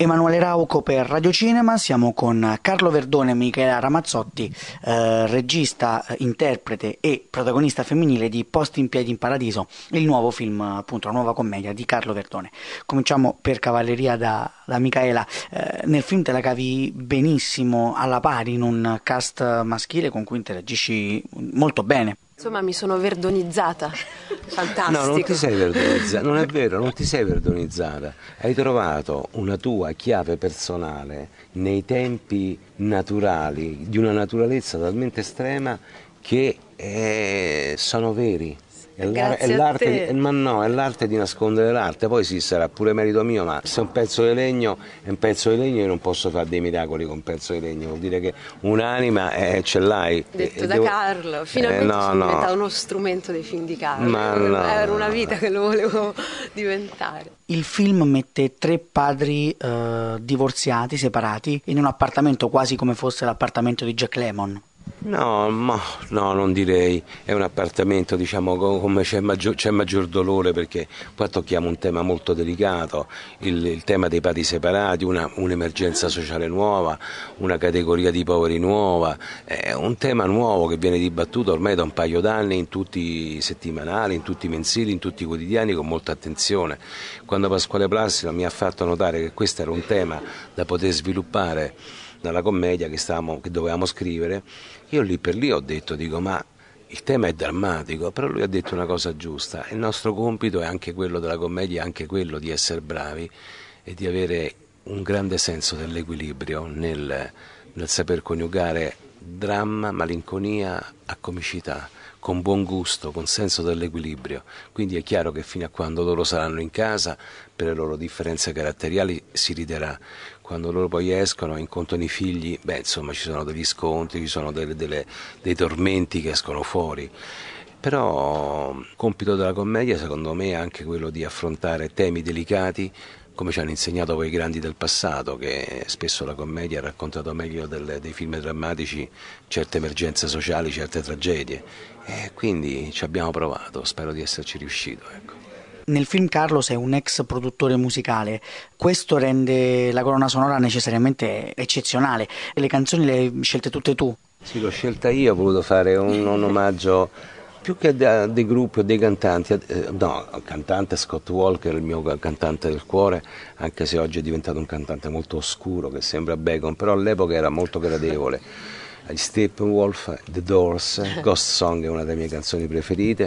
Emanuele Rauco per Radio Cinema, siamo con Carlo Verdone e Michela Ramazzotti, regista, interprete e protagonista femminile di Posti in piedi in paradiso, il nuovo film, appunto la nuova commedia di Carlo Verdone. Cominciamo per cavalleria da Michela. Nel film te la cavi benissimo, alla pari, in un cast maschile con cui interagisci molto bene. Insomma, mi sono verdonizzata. Fantastico. No, non ti sei verdonizzata, non è vero, non ti sei verdonizzata. Hai trovato una tua chiave personale nei tempi naturali, di una naturalezza talmente estrema che sono veri. È l'arte di nascondere l'arte. Poi sì, sarà pure merito mio, ma se un pezzo di legno è un pezzo di legno, io non posso fare dei miracoli con un pezzo di legno. Vuol dire che un'anima ce l'hai. Detto da Carlo, finalmente sono diventato uno strumento dei film di Carlo. Era una vita che lo volevo diventare. Il film mette 3 padri divorziati, separati, in un appartamento quasi come fosse l'appartamento di Jack Lemmon. No, non direi. È un appartamento, diciamo, come c'è maggior dolore, perché qua tocchiamo un tema molto delicato, il tema dei padri separati, un'emergenza sociale nuova, una categoria di poveri nuova, è un tema nuovo che viene dibattuto ormai da un paio d'anni in tutti i settimanali, in tutti i mensili, in tutti i quotidiani, con molta attenzione. Quando Pasquale Placido mi ha fatto notare che questo era un tema da poter sviluppare dalla commedia che dovevamo scrivere, io lì per lì ho detto, ma il tema è drammatico, però lui ha detto una cosa giusta: il nostro compito è anche quello della commedia, è anche quello di essere bravi e di avere un grande senso dell'equilibrio nel saper coniugare dramma, malinconia a comicità, con buon gusto, con senso dell'equilibrio. Quindi è chiaro che fino a quando loro saranno in casa, per le loro differenze caratteriali, si riderà. Quando loro poi escono e incontrano i figli, ci sono degli scontri, ci sono dei tormenti che escono fuori. Però il compito della commedia, secondo me, è anche quello di affrontare temi delicati, come ci hanno insegnato poi i grandi del passato, che spesso la commedia ha raccontato meglio dei film drammatici certe emergenze sociali, certe tragedie. E quindi ci abbiamo provato, spero di esserci riuscito, ecco. Nel film Carlo sei un ex produttore musicale, questo rende la colonna sonora necessariamente eccezionale. Le canzoni le hai scelte tutte tu? Sì, l'ho scelta io, ho voluto fare un omaggio più che a dei gruppi o dei cantanti, il cantante Scott Walker, il mio cantante del cuore, anche se oggi è diventato un cantante molto oscuro che sembra Bacon, però all'epoca era molto gradevole. Steppenwolf, The Doors, Ghost Song è una delle mie canzoni preferite,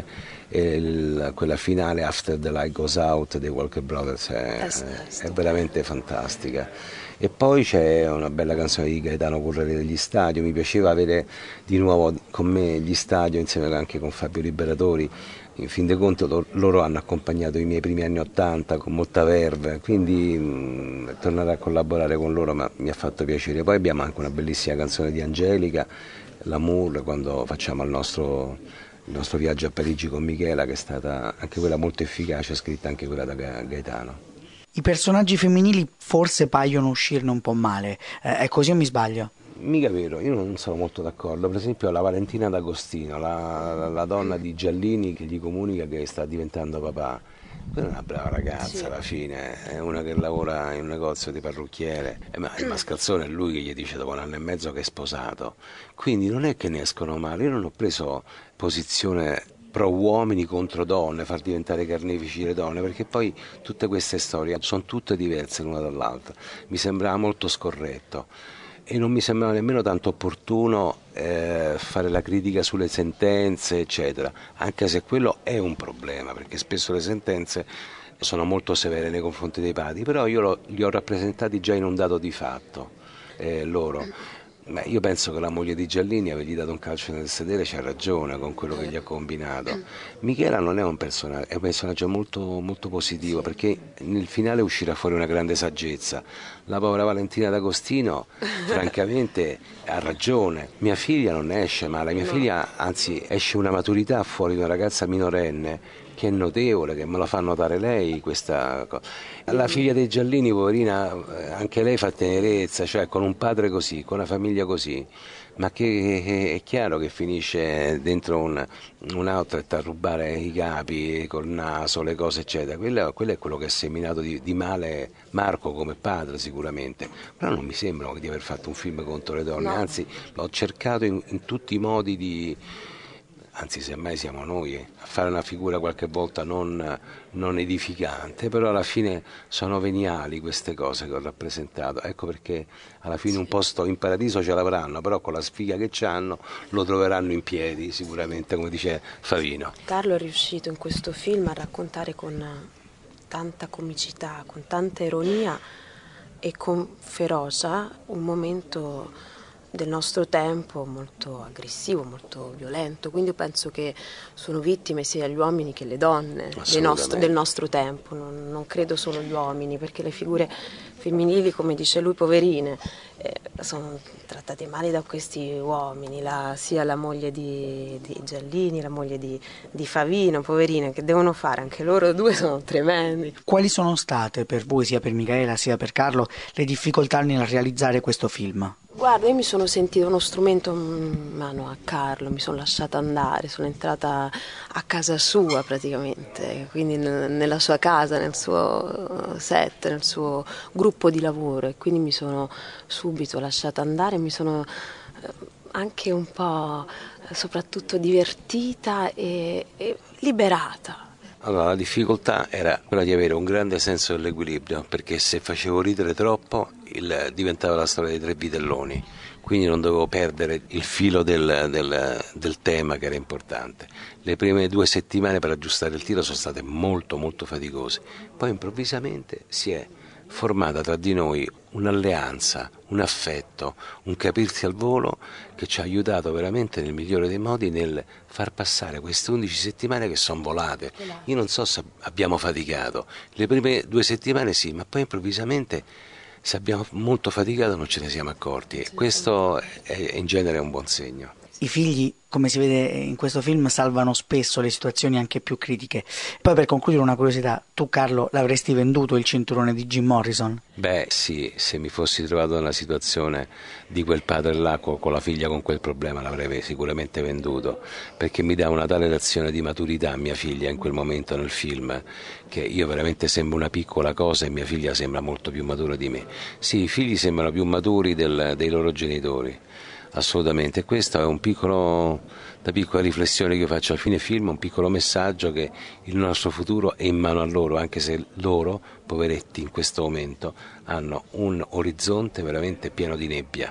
e quella finale, After the Light Goes Out, dei Walker Brothers, è veramente fantastica. E poi c'è una bella canzone di Gaetano Correre degli Stadio. Mi piaceva avere di nuovo con me gli Stadio, insieme anche con Fabio Liberatori. In fin dei conti loro hanno accompagnato i miei primi anni '80 con molta verve, quindi tornare a collaborare con loro mi ha fatto piacere. Poi abbiamo anche una bellissima canzone di Angelica, L'Amour, quando facciamo il nostro viaggio a Parigi con Michela, che è stata anche quella molto efficace, scritta anche quella da Gaetano. I personaggi femminili forse paiono uscirne un po' male, è così o mi sbaglio? Mica vero, io non sono molto d'accordo. Per esempio la Valentina D'Agostino, la donna di Giallini, che gli comunica che sta diventando papà, quella è una brava ragazza, sì. Alla fine è una che lavora in un negozio di parrucchiere, ma il mascalzone è lui che gli dice dopo 1 anno e mezzo che è sposato. Quindi non è che ne escono male. Io non ho preso posizione pro uomini contro donne, far diventare carnefici le donne, perché poi tutte queste storie sono tutte diverse l'una dall'altra. Mi sembrava molto scorretto e non mi sembrava nemmeno tanto opportuno fare la critica sulle sentenze, eccetera, anche se quello è un problema, perché spesso le sentenze sono molto severe nei confronti dei padri, però io li ho rappresentati già in un dato di fatto, loro. Io penso che la moglie di Giallini, avergli dato un calcio nel sedere, c'ha ragione con quello che gli ha combinato. Michela non è un personaggio, è un personaggio molto, molto positivo, perché nel finale uscirà fuori una grande saggezza. La povera Valentina D'Agostino, francamente, ha ragione. Mia figlia non esce male, mia figlia anzi esce una maturità fuori di una ragazza minorenne che è notevole, che me lo fa notare lei questa cosa. La figlia dei Giallini, poverina, anche lei fa tenerezza, cioè con un padre così, con una famiglia così, ma che è chiaro che finisce dentro un outlet a rubare i capi col naso, le cose eccetera. Quello è quello che ha seminato di male Marco come padre sicuramente, però non mi sembra di aver fatto un film contro le donne, no. Anzi ho cercato in tutti i modi anzi semmai siamo noi a fare una figura qualche volta non edificante, però alla fine sono veniali queste cose che ho rappresentato, ecco perché alla fine un posto in paradiso ce l'avranno, però con la sfiga che c'hanno lo troveranno in piedi sicuramente, come dice Favino. Carlo è riuscito in questo film a raccontare con tanta comicità, con tanta ironia e con ferocia un momento del nostro tempo molto aggressivo, molto violento, quindi io penso che sono vittime sia gli uomini che le donne del nostro tempo, non credo solo gli uomini, perché le figure femminili, come dice lui, poverine, sono trattate male da questi uomini, sia la moglie di Giallini, la moglie di Favino, poverine, che devono fare, anche loro due sono tremendi. Quali sono state per voi, sia per Micaela sia per Carlo, le difficoltà nel realizzare questo film? Guarda, io mi sono sentita uno strumento in mano a Carlo, mi sono lasciata andare, sono entrata a casa sua praticamente, quindi nella sua casa, nel suo set, nel suo gruppo di lavoro, e quindi mi sono subito lasciata andare, mi sono anche un po' soprattutto divertita e liberata. Allora, la difficoltà era quella di avere un grande senso dell'equilibrio, perché se facevo ridere troppo diventava la storia dei tre vitelloni, quindi non dovevo perdere il filo del tema che era importante. Le prime 2 settimane per aggiustare il tiro sono state molto molto faticose, poi improvvisamente si è formata tra di noi un'alleanza, un affetto, un capirsi al volo che ci ha aiutato veramente nel migliore dei modi nel far passare queste 11 settimane che sono volate. Io non so se abbiamo faticato, le prime 2 settimane sì, ma poi improvvisamente se abbiamo molto faticato non ce ne siamo accorti e questo è in genere un buon segno. I figli, come si vede in questo film, salvano spesso le situazioni anche più critiche. Poi, per concludere, una curiosità: tu, Carlo, l'avresti venduto il cinturone di Jim Morrison? Beh sì, se mi fossi trovato nella situazione di quel padre là con la figlia con quel problema l'avrei sicuramente venduto, perché mi dà una tale lezione di maturità a mia figlia in quel momento nel film, che io veramente sembro una piccola cosa e mia figlia sembra molto più matura di me. Sì, i figli sembrano più maturi dei loro genitori. Assolutamente, questo è una piccola riflessione che io faccio al fine film, un piccolo messaggio che il nostro futuro è in mano a loro, anche se loro, poveretti, in questo momento hanno un orizzonte veramente pieno di nebbia.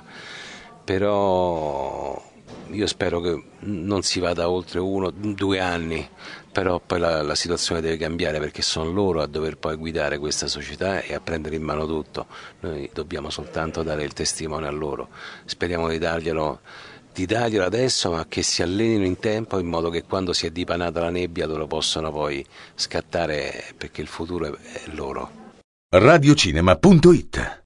Però io spero che non si vada oltre 1-2 anni, però poi la situazione deve cambiare, perché sono loro a dover poi guidare questa società e a prendere in mano tutto. Noi dobbiamo soltanto dare il testimone a loro, speriamo di darglielo adesso, ma che si allenino in tempo in modo che quando si è dipanata la nebbia loro possano poi scattare, perché il futuro è loro. Radiocinema.it